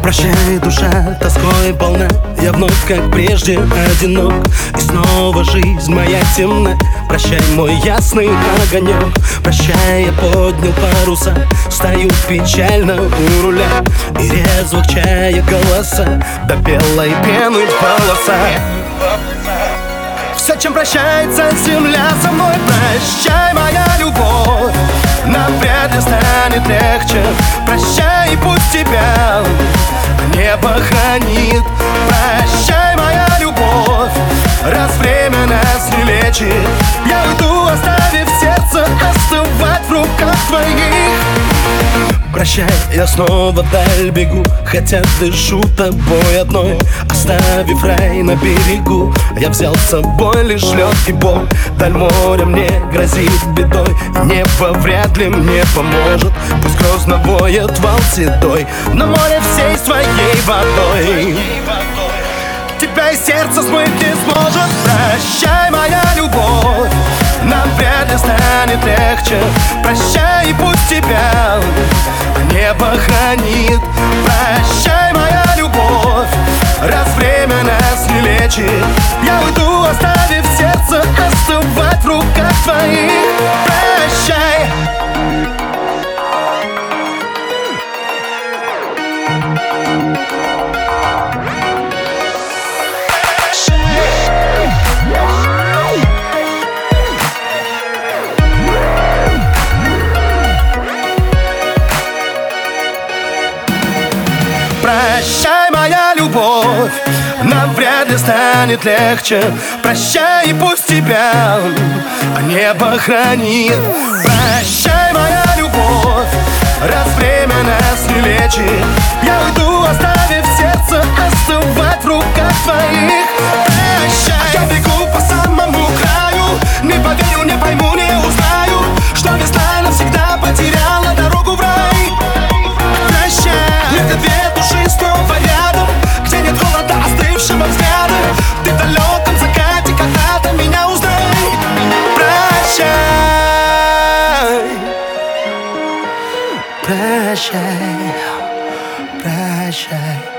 Прощай, душа, тоской полна. Я вновь, как прежде, одинок. И снова жизнь моя темна. Прощай, мой ясный огонек. Прощай, я поднял паруса. Стою печально у руля. И резво в чае голоса до белой пены в волосах. Все, чем прощается земля со мной. Прощай, моя любовь, нам вряд ли станет легче. Прощай, и пусть тебя небо хранит. Прощай, моя любовь, раз время нас не лечит. Я уйду, оставив сердце остывать в руках твоих. Прощай, я снова вдаль бегу, хотя дышу тобой одной. Оставив рай на берегу, я взял с собой лишь лед и боль. Даль моря мне грозит бедой, небо вряд ли мне поможет. Пусть грозно воет вал седой, но море всей своей водой тебя из сердца смыть не сможет. Прощай, моя любовь, нам вряд ли станет легче. Прощай, и пусть тебя небо хранит. Прощай, моя любовь, раз время нас не лечит. Я уйду, оставив сердце остывать в руках твоих. Прощай. Прощай, моя любовь, нам вряд ли станет легче. Прощай, и пусть тебя небо хранит. Прощай, моя любовь, раз время нас не лечит. Я уйду, оставив сердце остывать в руках твоих. Прощай. Я бегу по самому краю, не поверю, не пойму, не узнаю, что весна навсегда потеряла дорогу в рай. Прощай. Где две души снова рядом, где нет холода остывшего взгляда. Ты в далеком закате когда-то меня узнай. Прощай. Прощай. Прощай.